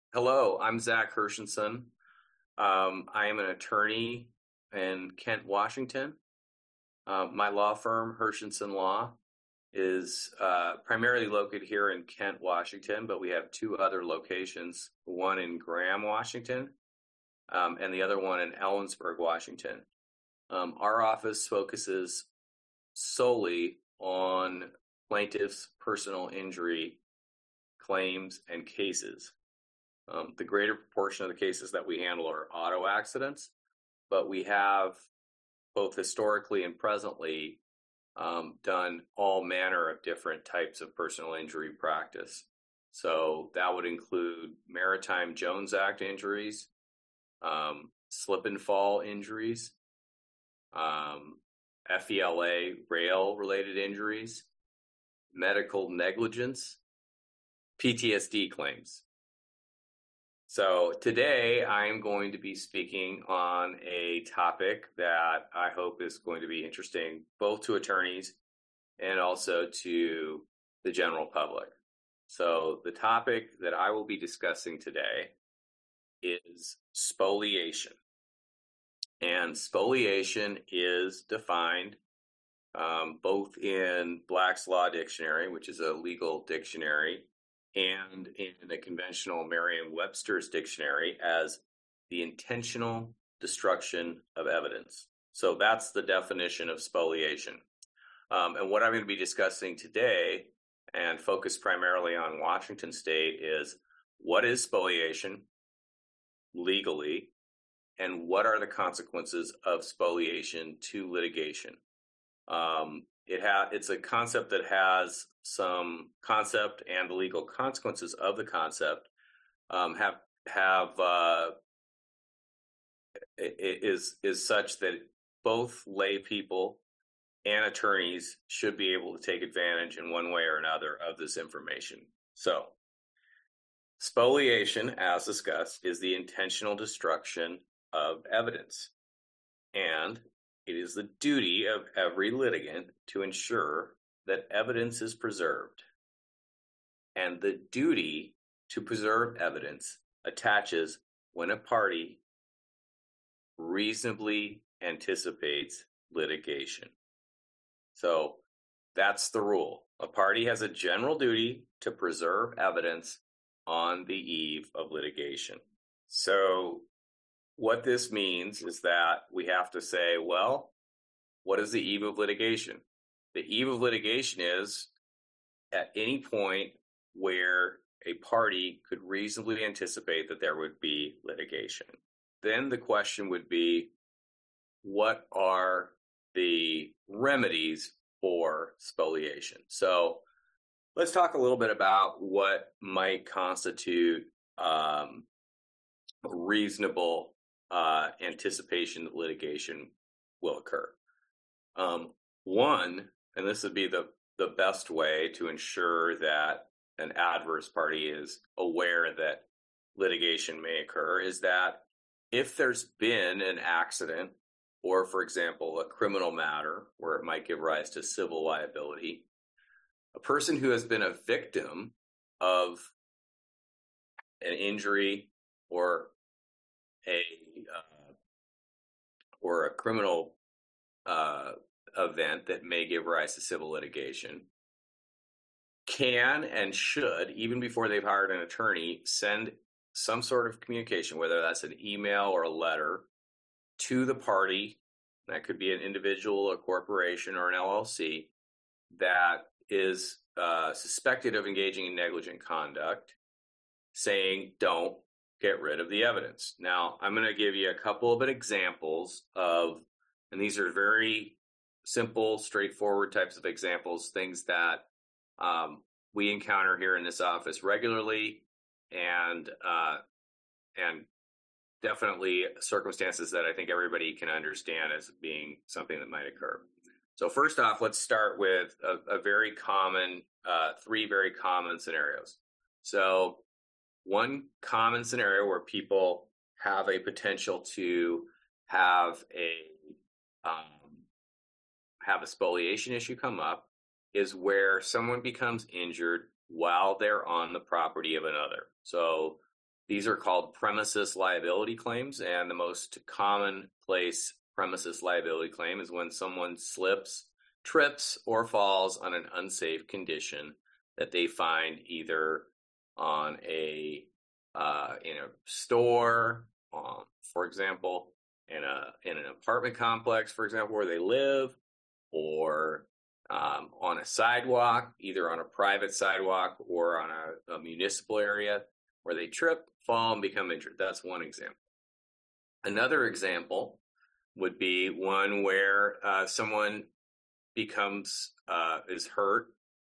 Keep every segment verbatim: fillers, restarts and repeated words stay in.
Hello, I'm Zach Hershenson. Um, I am an attorney in Kent, Washington. Uh, my law firm, Hershenson Law, is uh, primarily located here in Kent, Washington, but we have two other locations, one in Graham, Washington, um, and the other one in Ellensburg, Washington. Um, our office focuses solely on plaintiffs' personal injury claims and cases. Um, the greater proportion of the cases that we handle are auto accidents, but we have both historically and presently um, done all manner of different types of personal injury practice. So that would include Maritime Jones Act injuries, um, slip and fall injuries, um, F E L A rail related injuries, medical negligence, P T S D claims. So today I'm going to be speaking on a topic that I hope is going to be interesting both to attorneys and also to the general public. So the topic that I will be discussing today is spoliation. And spoliation is defined um, both in Black's Law Dictionary, which is a legal dictionary, and in the conventional Merriam-Webster's dictionary as the intentional destruction of evidence. So that's the definition of spoliation. Um, and what I'm going to be discussing today and focus primarily on Washington State is what is spoliation legally and what are the consequences of spoliation to litigation. Um, It ha- it's a concept that has some concept and the legal consequences of the concept um, have have uh, is is such that both lay people and attorneys should be able to take advantage in one way or another of this information. So, spoliation, as discussed, is the intentional destruction of evidence, and it is the duty of every litigant to ensure that evidence is preserved. And the duty to preserve evidence attaches when a party reasonably anticipates litigation. So that's the rule. A party has a general duty to preserve evidence on the eve of litigation. So what this means is that we have to say, well, what is the eve of litigation? The eve of litigation is at any point where a party could reasonably anticipate that there would be litigation. Then the question would be, what are the remedies for spoliation? So let's talk a little bit about what might constitute um, reasonable Uh, anticipation that litigation will occur. Um, one, and this would be the, the best way to ensure that an adverse party is aware that litigation may occur, is that if there's been an accident or, for example, a criminal matter where it might give rise to civil liability, a person who has been a victim of an injury or a uh, or a criminal uh, event that may give rise to civil litigation can and should, even before they've hired an attorney, send some sort of communication, whether that's an email or a letter, to the party. That could be an individual, a corporation, or an L L C that is uh, suspected of engaging in negligent conduct, saying, don't get rid of the evidence. Now, I'm going to give you a couple of examples of, and these are very simple, straightforward types of examples, things that um, we encounter here in this office regularly, and uh, and definitely circumstances that I think everybody can understand as being something that might occur. So first off, let's start with a, a very common, uh, three very common scenarios. So one common scenario where people have a potential to have a um, have a spoliation issue come up is where someone becomes injured while they're on the property of another. So These are called premises liability claims, and the most commonplace premises liability claim is when someone slips, trips, or falls on an unsafe condition that they find either on a uh, in a store, um, for example, in a in an apartment complex, for example, where they live, or um, on a sidewalk, either on a private sidewalk or on a, a municipal area, where they trip, fall, and become injured. That's one example. Another example would be one where uh, someone becomes uh, is hurt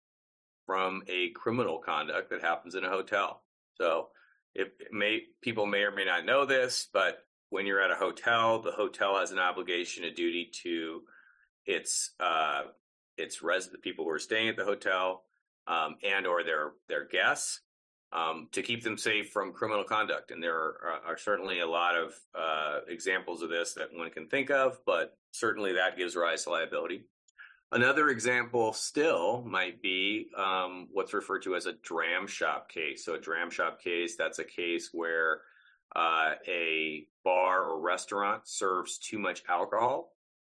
from a criminal conduct that happens in a hotel. So, it may people may or may not know this, but when you're at a hotel, the hotel has an obligation, a duty to its uh, its res the people who are staying at the hotel um, and or their their guests um, to keep them safe from criminal conduct. And there are, are certainly a lot of uh, examples of this that one can think of, but certainly that gives rise to liability. Another example still might be um, what's referred to as a dram shop case. So a dram shop case, that's a case where uh, a bar or restaurant serves too much alcohol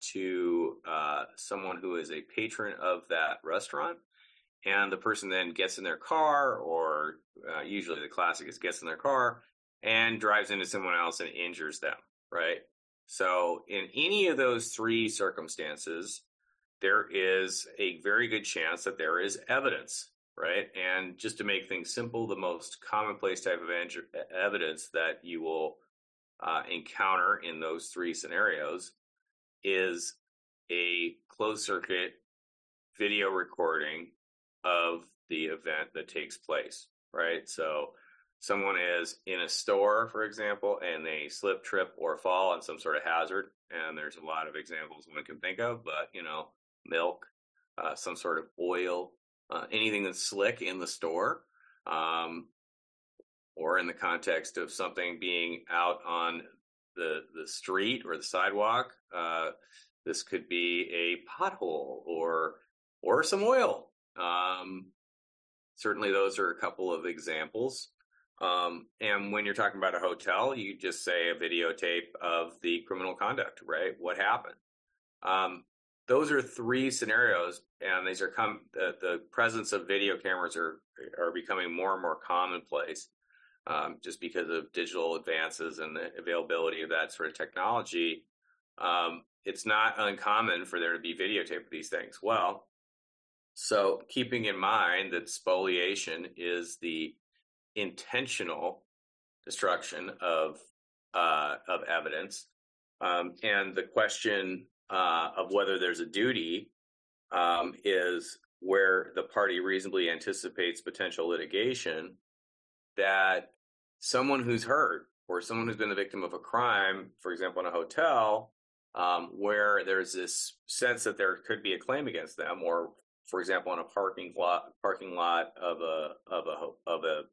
to uh, someone who is a patron of that restaurant. And the person then gets in their car, or uh, usually the classic is gets in their car and drives into someone else and injures them, right? So in any of those three circumstances, there is a very good chance that there is evidence, right? And just to make things simple, the most commonplace type of evidence that you will uh, encounter in those three scenarios is a closed circuit video recording of the event that takes place, right? So someone is in a store, for example, and they slip, trip, or fall on some sort of hazard. And there's a lot of examples one can think of, but, you know, milk, uh, some sort of oil, uh, anything that's slick in the store, um, or in the context of something being out on the the street or the sidewalk. Uh, this could be a pothole or or some oil. Um, certainly, those are a couple of examples. Um, and when you're talking about a hotel, you just say a videotape of the criminal conduct, right? What happened? Um, those are three scenarios, and these are come. The, the presence of video cameras are are becoming more and more commonplace, um, just because of digital advances and the availability of that sort of technology. Um, it's not uncommon for there to be videotape of these things. Well, so keeping in mind that spoliation is the intentional destruction of uh, of evidence, um, and the question uh, of whether there's a duty um, is where the party reasonably anticipates potential litigation, that someone who's hurt or someone who's been the victim of a crime, for example, in a hotel, um, where there's this sense that there could be a claim against them, or, for example, in a parking lot, parking lot of a of a of a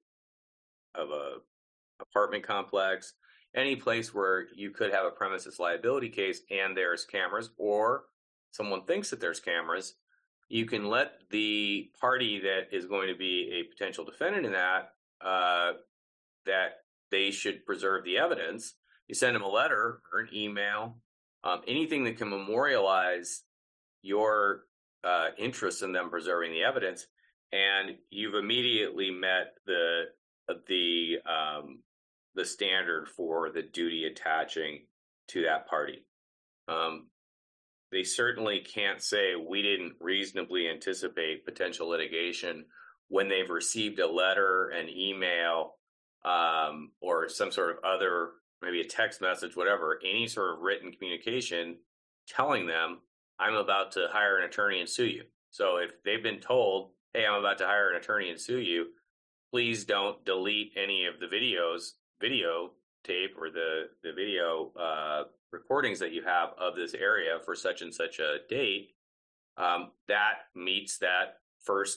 of a apartment complex, any place where you could have a premises liability case and there's cameras, or someone thinks that there's cameras, you can let the party that is going to be a potential defendant in that uh, that they should preserve the evidence. You send them a letter or an email, um, anything that can memorialize your uh, interest in them preserving the evidence, and you've immediately met the the um, the standard for the duty attaching to that party. Um, they certainly can't say we didn't reasonably anticipate potential litigation when they've received a letter, an email, um, or some sort of other, maybe a text message, whatever, any sort of written communication telling them, I'm about to hire an attorney and sue you. So if they've been told, hey, I'm about to hire an attorney and sue you, please don't delete any of the videos, video tape or the, the video uh, recordings that you have of this area for such and such a date. Um, that meets that first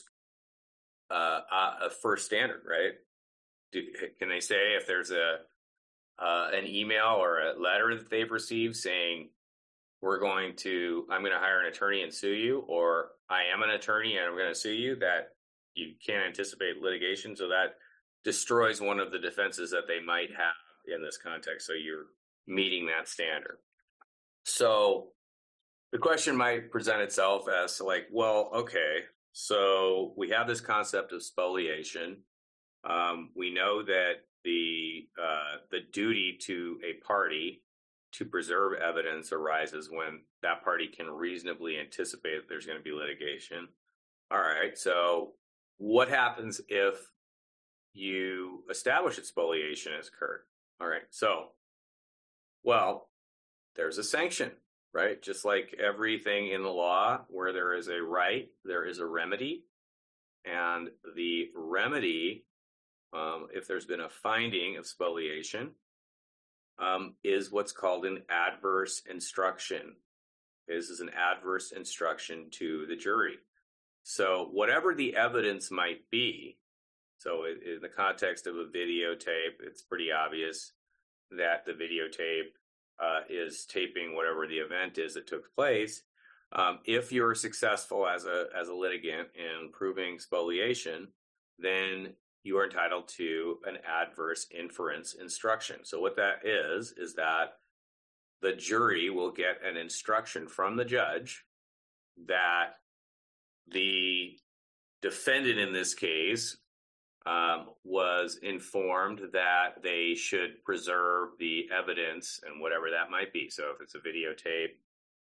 uh, uh, first standard, right? Do, can they say if there's a uh, an email or a letter that they've received saying, we're going to, I'm going to hire an attorney and sue you, or I am an attorney and I'm going to sue you, that you can't anticipate litigation? So that destroys one of the defenses that they might have in this context. So you're meeting that standard. So the question might present itself as like, well, okay, so we have this concept of spoliation. Um, we know that the uh, the duty to a party to preserve evidence arises when that party can reasonably anticipate that there's going to be litigation. All right, so what happens if you establish that spoliation has occurred? All right, so, well, there's a sanction, right? Just like everything in the law where there is a right, there is a remedy. And the remedy, um, if there's been a finding of spoliation, um, is what's called an adverse instruction. This is an adverse instruction to the jury. So whatever the evidence might be, so in the context of a videotape, it's pretty obvious that the videotape uh, is taping whatever the event is that took place. Um, if you're successful as a as a litigant in proving spoliation, then you are entitled to an adverse inference instruction. So what that is, is that the jury will get an instruction from the judge that the defendant in this case um, was informed that they should preserve the evidence and whatever that might be. So if it's a videotape,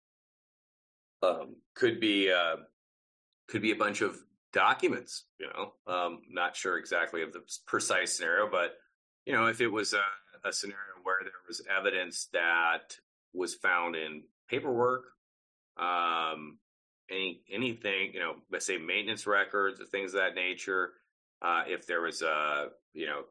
um, could be uh, could be a bunch of documents. You know, um, not sure exactly of the precise scenario, but you know, if it was a, a scenario where there was evidence that was found in paperwork, um, any anything, you know, let's say maintenance records or things of that nature. Uh, if there was a, you know,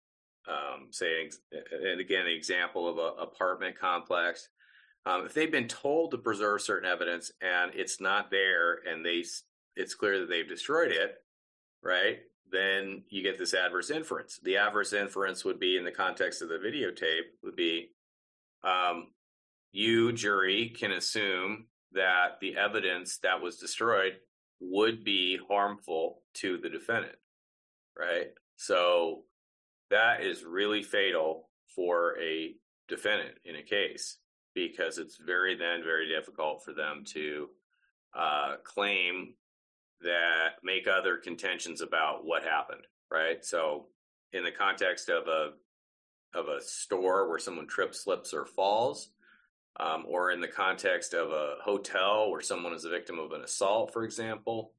um, say, and again, an example of an apartment complex, um, if they've been told to preserve certain evidence and it's not there, and they, it's clear that they've destroyed it, right? Then you get this adverse inference. The adverse inference would be, in the context of the videotape, would be, um, you, jury, can assume that the evidence that was destroyed would be harmful to the defendant, right? So that is really fatal for a defendant in a case, because it's very then very difficult for them to uh, claim that, make other contentions about what happened, right? So in the context of a of a store where someone trips, slips, or falls, um, or in the context of a hotel where someone is a victim of an assault, for example,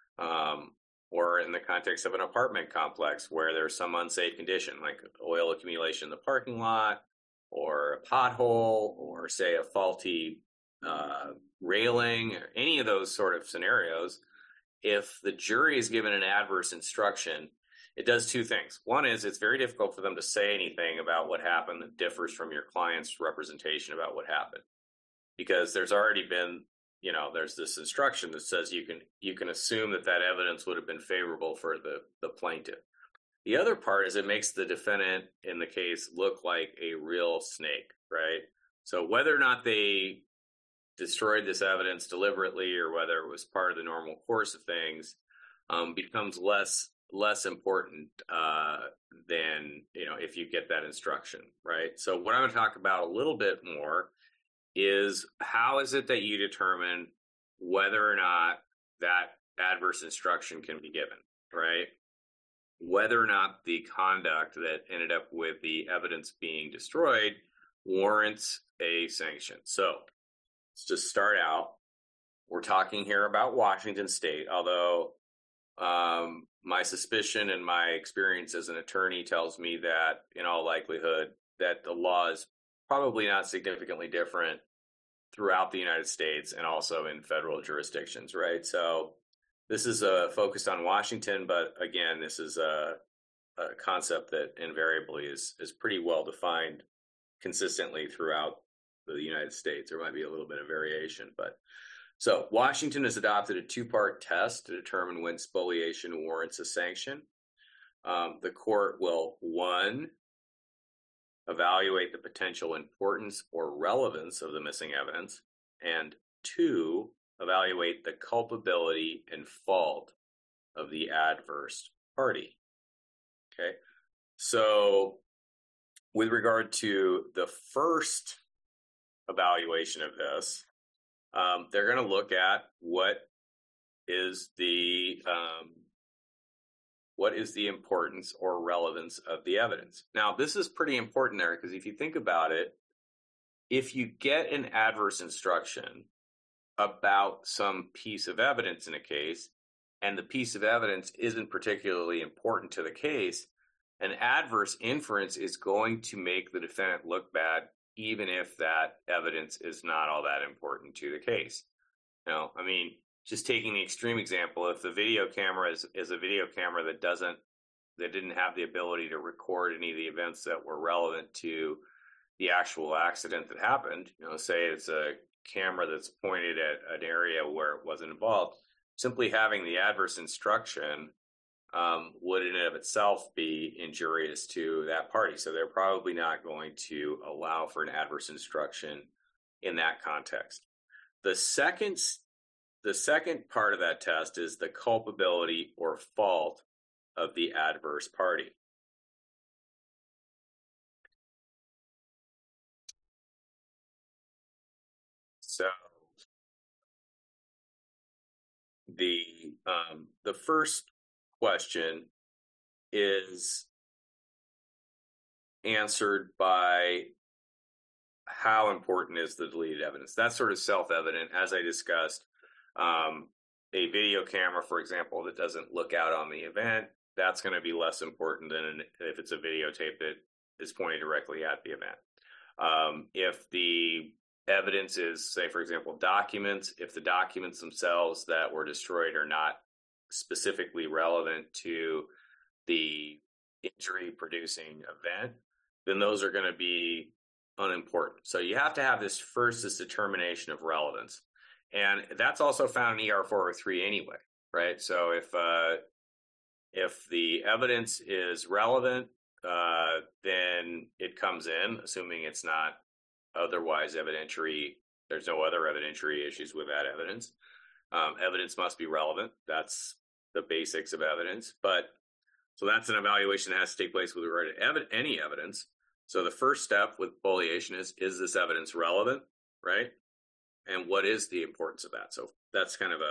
um, or in the context of an apartment complex where there's some unsafe condition, like oil accumulation in the parking lot, or a pothole, or say a faulty uh, railing, or any of those sort of scenarios. If the jury is given an adverse instruction, it does two things. One is, it's very difficult for them to say anything about what happened that differs from your client's representation about what happened, because there's already been, you know, there's this instruction that says you can you can assume that that evidence would have been favorable for the, the plaintiff. The other part is, it makes the defendant in the case look like a real snake, right? So whether or not they destroyed this evidence deliberately, or whether it was part of the normal course of things, um, becomes less less important uh, than, you know, if you get that instruction, right? So what I'm going to talk about a little bit more is, how is it that you determine whether or not that adverse instruction can be given, right? Whether or not the conduct that ended up with the evidence being destroyed warrants a sanction. So let's just start out. We're talking here about Washington State, although um, my suspicion and my experience as an attorney tells me that, in all likelihood, that the law is probably not significantly different throughout the United States and also in federal jurisdictions, right? So this is uh, focused on Washington, but again, this is a, a concept that invariably is is pretty well defined consistently throughout the United States. There might be a little bit of variation, but so Washington has adopted a two-part test to determine when spoliation warrants a sanction. Um, the court will, one, evaluate the potential importance or relevance of the missing evidence, and two, evaluate the culpability and fault of the adverse party. Okay, So with regard to the first evaluation of this, um, they're going to look at what is the um, what is the importance or relevance of the evidence. Now, this is pretty important there because if you think about it, if you get an adverse instruction about some piece of evidence in a case, and the piece of evidence isn't particularly important to the case, an adverse inference is going to make the defendant look bad, even if that evidence is not all that important to the case. Now, I mean, just taking the extreme example, if the video camera is, is a video camera that doesn't, that didn't have the ability to record any of the events that were relevant to the actual accident that happened, you know, say it's a camera that's pointed at an area where it wasn't involved, simply having the adverse instruction um, would in and of itself be injurious to that party. So they're probably not going to allow for an adverse instruction in that context. The second, the second part of that test is the culpability or fault of the adverse party. So the um, the first question is answered by how important is the deleted evidence. That's sort of self-evident, as I discussed. Um, a video camera, for example, that doesn't look out on the event, that's going to be less important than if it's a videotape that is pointing directly at the event. Um, if the evidence is, say, for example, documents, if the documents themselves that were destroyed are not specifically relevant to the injury producing event, then those are going to be unimportant. So you have to have this first, this determination of relevance. And that's also found in E R four oh three anyway, right? So if uh, if the evidence is relevant, uh, then it comes in, assuming it's not otherwise evidentiary, there's no other evidentiary issues with that evidence. Um, evidence must be relevant. That's the basics of evidence. But so that's an evaluation that has to take place with regard to ev- any evidence. So the first step with foliation is, is this evidence relevant, right? And what is the importance of that? So that's kind of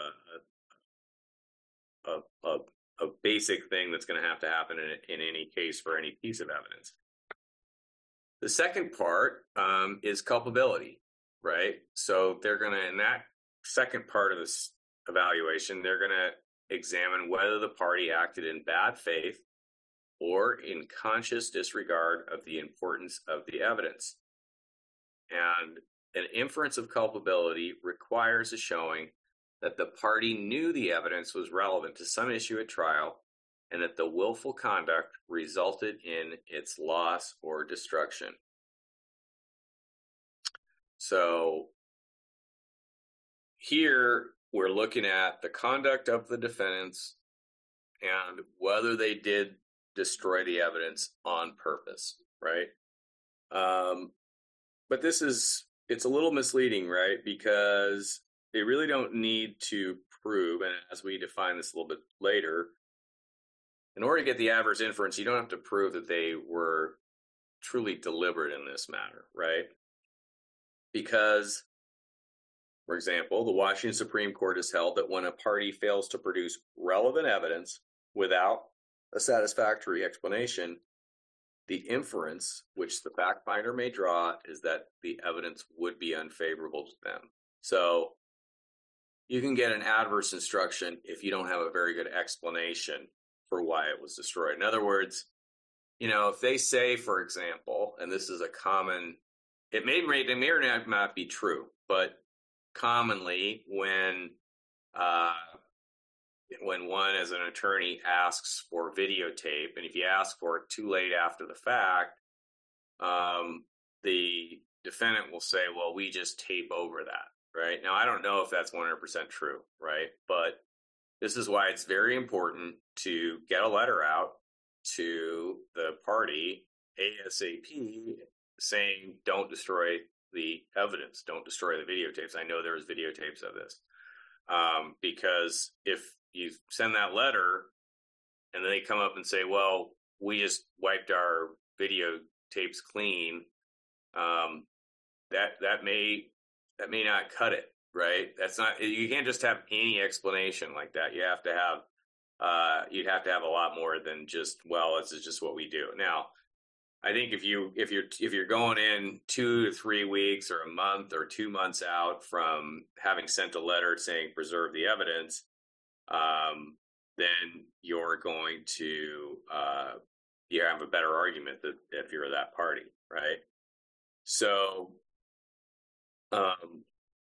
a a, a, a, a basic thing that's going to have to happen in, in any case for any piece of evidence. The second part um, is culpability, right? So they're going to, in that second part of this evaluation, they're going to examine whether the party acted in bad faith or in conscious disregard of the importance of the evidence. And an inference of culpability requires a showing that the party knew the evidence was relevant to some issue at trial and that the willful conduct resulted in its loss or destruction. So here we're looking at the conduct of the defendants and whether they did destroy the evidence on purpose, right? Um, but this is, it's a little misleading, right? Because they really don't need to prove, and as we define this a little bit later, in order to get the adverse inference, you don't have to prove that they were truly deliberate in this matter, right? Because, for example, the Washington Supreme Court has held that when a party fails to produce relevant evidence without a satisfactory explanation, the inference which the fact finder may draw is that the evidence would be unfavorable to them. So you can get an adverse instruction if you don't have a very good explanation for why it was destroyed. In other words, you know, if they say, for example, and this is a common, it may, it may or may not be true, but commonly when uh, when one as an attorney asks for videotape, and if you ask for it too late after the fact, um, the defendant will say, well, we just tape over that, right? Now, I don't know if that's one hundred percent true, right? But this is why it's very important to get a letter out to the party ASAP saying, don't destroy the evidence, don't destroy the videotapes. I know there's videotapes of this. Um, because if you send that letter and then they come up and say, well, we just wiped our videotapes clean. Um, that that may that may not cut it, right? That's not, you can't just have any explanation like that. You have to have uh, you'd have to have a lot more than just, well, this is just what we do. Now, I think if you if you're if you're going in two to three weeks or a month or two months out from having sent a letter saying preserve the evidence, um, then you're going to uh, you have a better argument that if you're that party, right? So, um,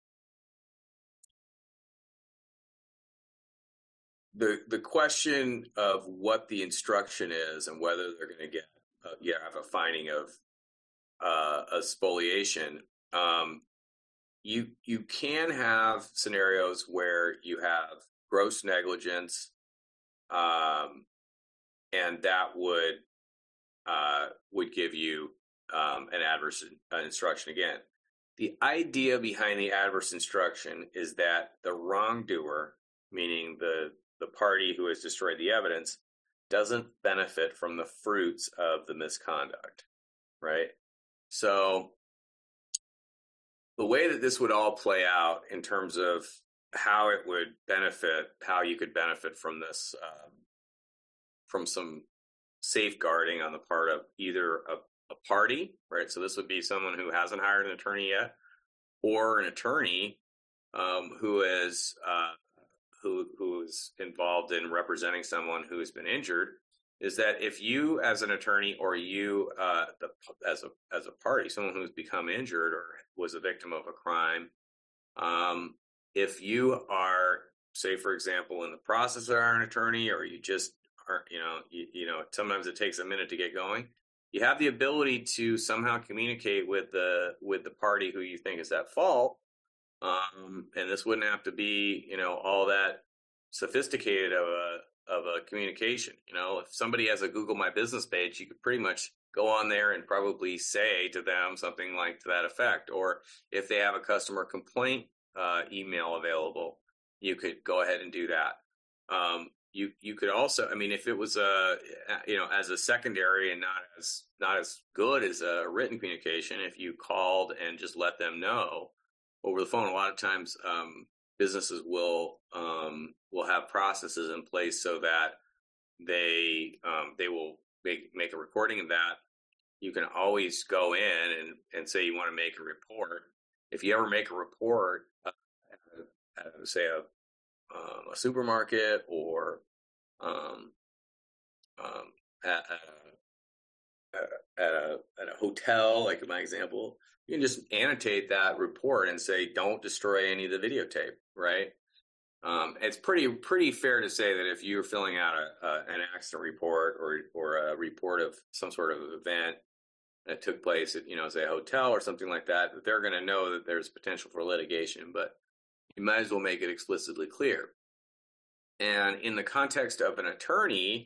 the the question of what the instruction is and whether they're going to get uh, yeah have a finding of uh, a spoliation. Um, you you can have scenarios where you have gross negligence, um, and that would uh, would give you um, an adverse uh, instruction again. The idea behind the adverse instruction is that the wrongdoer, meaning the the party who has destroyed the evidence, doesn't benefit from the fruits of the misconduct, right? So the way that this would all play out in terms of how it would benefit, how you could benefit from this, um, from some safeguarding on the part of either a, a party, right? So this would be someone who hasn't hired an attorney yet, or an attorney um, who is uh, who who is involved in representing someone who has been injured. Is that if you, as an attorney, or you, uh, the, as a as a party, someone who's become injured or was a victim of a crime, um, if you are, say, for example, in the process of hiring an attorney, or you just are, you know, you, you know, sometimes it takes a minute to get going. You have the ability to somehow communicate with the with the party who you think is at fault, um, and this wouldn't have to be, you know, all that sophisticated of a of a communication. You know, if somebody has a Google My Business page, you could pretty much go on there and probably say to them something like to that effect. Or if they have a customer complaint uh, email available, you could go ahead and do that. Um, you you could also, I mean, if it was a, you know, as a secondary and not as not as good as a written communication, if you called and just let them know over the phone, a lot of times um, businesses will um, will have processes in place so that they um, they will make make a recording of that. You can always go in and, and say you want to make a report. If you ever make a report, uh, at, at, say a um, a supermarket or um, um, at, at, a, at a at a hotel, like in my example, you can just annotate that report and say, don't destroy any of the videotape, right? Um, it's pretty pretty fair to say that if you're filling out a, a, an accident report or or a report of some sort of event that took place at, you know, say a hotel or something like that, that they're going to know that there's potential for litigation, but you might as well make it explicitly clear. And in the context of an attorney,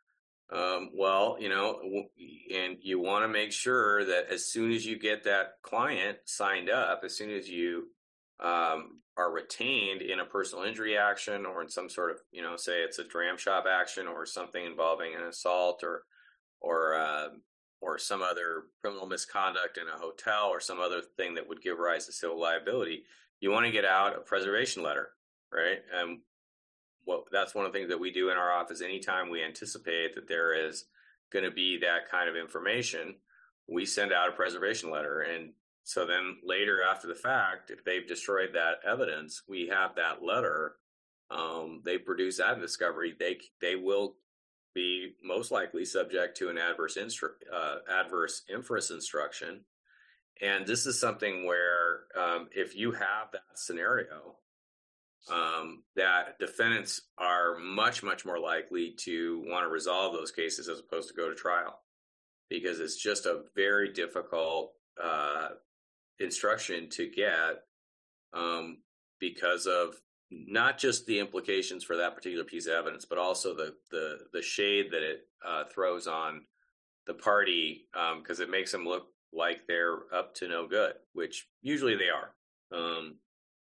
Um, well, you know, and you want to make sure that as soon as you get that client signed up, as soon as you um, are retained in a personal injury action or in some sort of, you know, say it's a dram shop action or something involving an assault or or uh, or some other criminal misconduct in a hotel or some other thing that would give rise to civil liability, you want to get out a preservation letter, right? And well, that's one of the things that we do in our office. Anytime we anticipate that there is going to be that kind of information, we send out a preservation letter. And so then later after the fact, if they've destroyed that evidence, we have that letter. Um, they produce that discovery. They they will be most likely subject to an adverse instru- uh, adverse inference instruction. And this is something where um, if you have that scenario, Um, that defendants are much, much more likely to want to resolve those cases as opposed to go to trial, because it's just a very difficult uh, instruction to get um, because of not just the implications for that particular piece of evidence, but also the the, the shade that it uh, throws on the party, because um, it makes them look like they're up to no good, which usually they are. Um,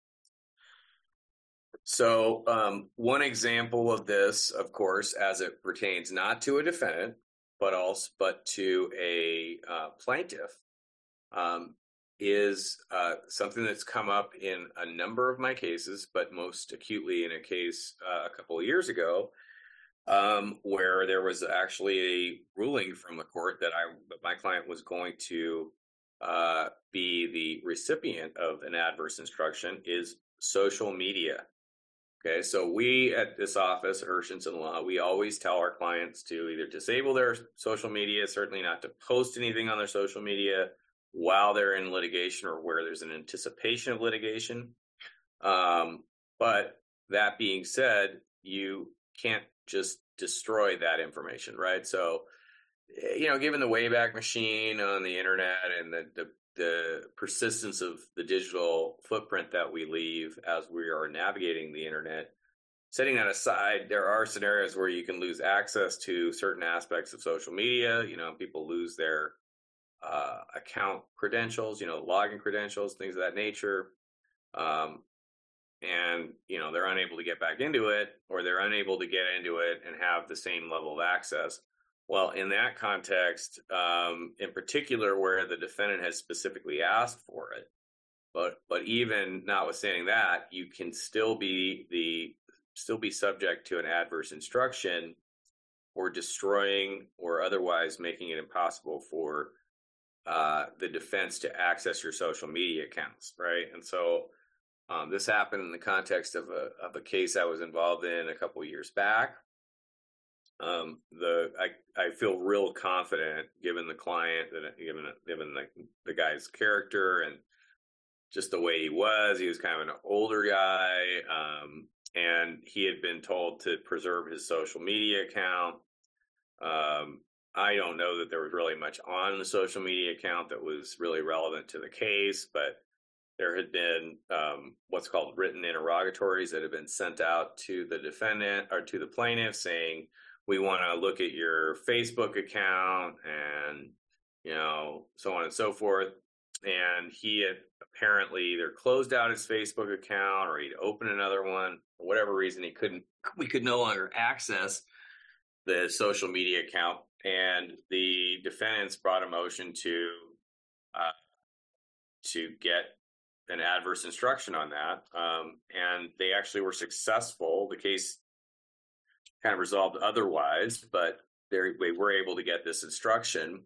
So um, one example of this, of course, as it pertains not to a defendant, but also but to a uh, plaintiff um, is uh, something that's come up in a number of my cases, but most acutely in a case uh, a couple of years ago, um, where there was actually a ruling from the court that I that my client was going to uh, be the recipient of an adverse instruction is social media. Okay, so we at this office, Hershenson Law, we always tell our clients to either disable their social media, certainly not to post anything on their social media while they're in litigation or where there's an anticipation of litigation. Um, but that being said, you can't just destroy that information, right? So, you know, given the Wayback Machine on the internet and the, the the persistence of the digital footprint that we leave as we are navigating the internet, setting that aside, there are scenarios where you can lose access to certain aspects of social media. You know, people lose their uh, account credentials, you know, login credentials, things of that nature. Um, and, you know, they're unable to get back into it, or they're unable to get into it and have the same level of access. Well, in that context, um, in particular, where the defendant has specifically asked for it, but but even notwithstanding that, you can still be the still be subject to an adverse instruction or destroying or otherwise making it impossible for uh, the defense to access your social media accounts, right? And so um, this happened in the context of a of a case I was involved in a couple of years back. Um, the I, I feel real confident given the client that given given the, the guy's character and just the way he was. He was kind of an older guy, um, and he had been told to preserve his social media account. Um, I don't know that there was really much on the social media account that was really relevant to the case, but there had been um, what's called written interrogatories that had been sent out to the defendant or to the plaintiff saying, we want to look at your Facebook account and, you know, so on and so forth. And he had apparently either closed out his Facebook account or he'd opened another one. For whatever reason, he couldn't, we could no longer access the social media account. And the defendants brought a motion to, uh, to get an adverse instruction on that. Um, and they actually were successful. The case kind of resolved otherwise, but they were able to get this instruction.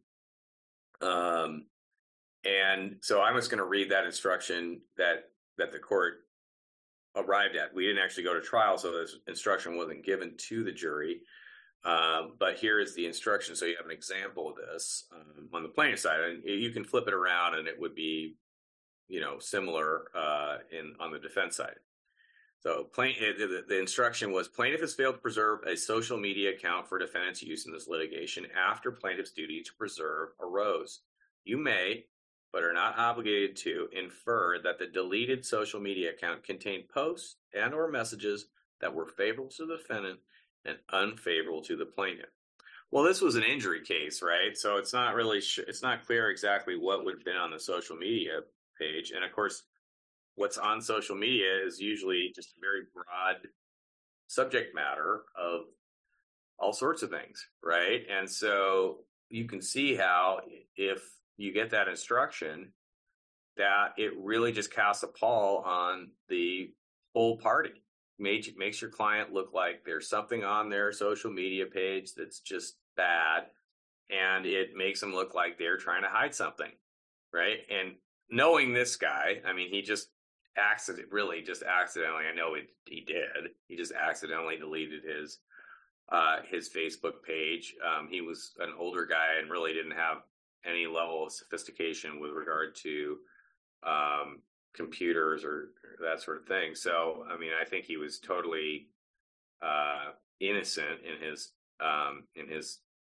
Um, and so I'm just going to read that instruction that that the court arrived at. We didn't actually go to trial, so this instruction wasn't given to the jury. Um, but here is the instruction, so you have an example of this um, on the plaintiff side, and you can flip it around, and it would be, you know, similar uh, in on the defense side. So plain, the, the instruction was, plaintiff has failed to preserve a social media account for defendant's use in this litigation after plaintiff's duty to preserve arose. You may, but are not obligated to, infer that the deleted social media account contained posts and or messages that were favorable to the defendant and unfavorable to the plaintiff. Well, this was an injury case, right? So it's not really, sh- it's not clear exactly what would have been on the social media page. And of course, what's on social media is usually just a very broad subject matter of all sorts of things, right? And so you can see how if you get that instruction, that it really just casts a pall on the whole party. Make, makes your client look like there's something on their social media page that's just bad, and it makes them look like they're trying to hide something, right? And knowing this guy, I mean, he just accident really just accidentally, I know it, he did, he just accidentally deleted his uh, his Facebook page. Um, he was an older guy and really didn't have any level of sophistication with regard to um, computers or that sort of thing. So, I mean, I think he was totally uh, innocent in his um, in his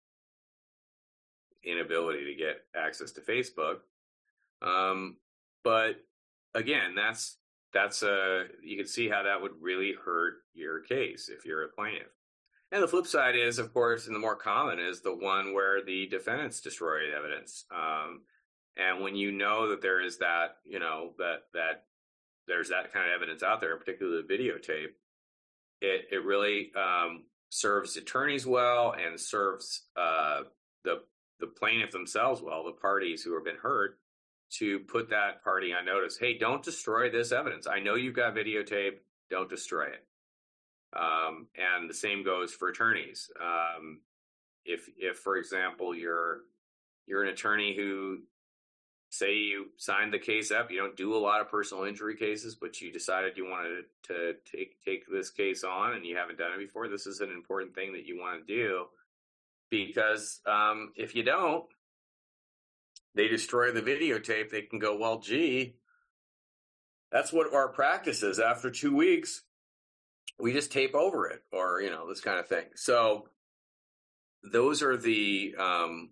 inability to get access to Facebook. Um, but again, that's that's a you can see how that would really hurt your case if you're a plaintiff. And the flip side is, of course, and the more common is the one where the defendants destroy evidence. Um, and when you know that there is that, you know, that that there's that kind of evidence out there, particularly the videotape, it it really um, serves attorneys well and serves uh, the the plaintiff themselves, well, the parties who have been hurt, to put that party on notice. Hey, don't destroy this evidence. I know you've got videotape. Don't destroy it. Um, and the same goes for attorneys. Um, if, if, for example, you're you're an attorney who, say you signed the case up, you don't do a lot of personal injury cases, but you decided you wanted to take take this case on, and you haven't done it before. This is an important thing that you want to do, because um, if you don't, they destroy the videotape. They can go, well, gee, that's what our practice is. After two weeks, we just tape over it, or, you know, this kind of thing. So those are the um,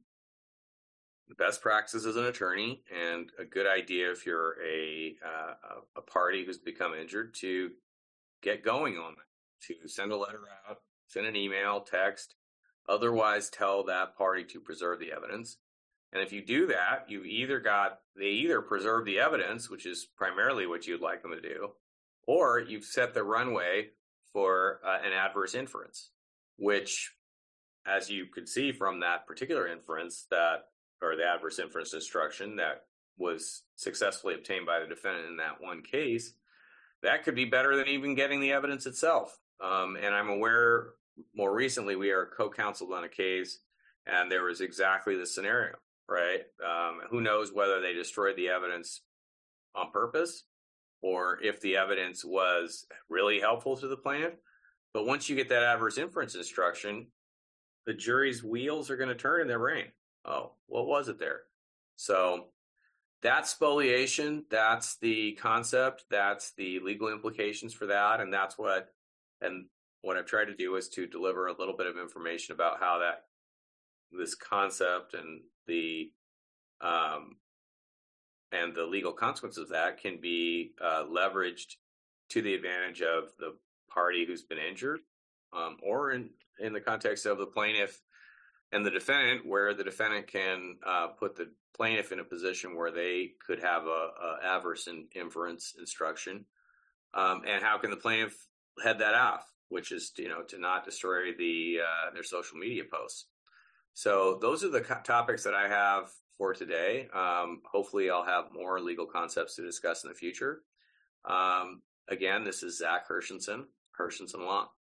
best practices as an attorney, and a good idea if you're a uh, a party who's become injured to get going on it, to send a letter out, send an email, text, otherwise tell that party to preserve the evidence. And if you do that, you've either got, they either preserve the evidence, which is primarily what you'd like them to do, or you've set the runway for uh, an adverse inference, which, as you could see from that particular inference, that, or the adverse inference instruction that was successfully obtained by the defendant in that one case, that could be better than even getting the evidence itself. Um, and I'm aware more recently we are co-counseled on a case, and there was exactly this scenario, right? Um, who knows whether they destroyed the evidence on purpose, or if the evidence was really helpful to the plaintiff. But once you get that adverse inference instruction, the jury's wheels are going to turn in their brain. Oh, what was it there? So that's spoliation. That's the concept. That's the legal implications for that. And that's what, and what I've tried to do is to deliver a little bit of information about how that, this concept and the, um, and the legal consequences of that can be uh, leveraged to the advantage of the party who's been injured, um, or in, in the context of the plaintiff and the defendant, where the defendant can uh, put the plaintiff in a position where they could have a, a adverse in, inference instruction. Um, and how can the plaintiff head that off, which is, you know, to not destroy the uh, their social media posts. So those are the co- topics that I have for today. Um, hopefully I'll have more legal concepts to discuss in the future. Um, again, this is Zach Hershenson, Hershenson Law.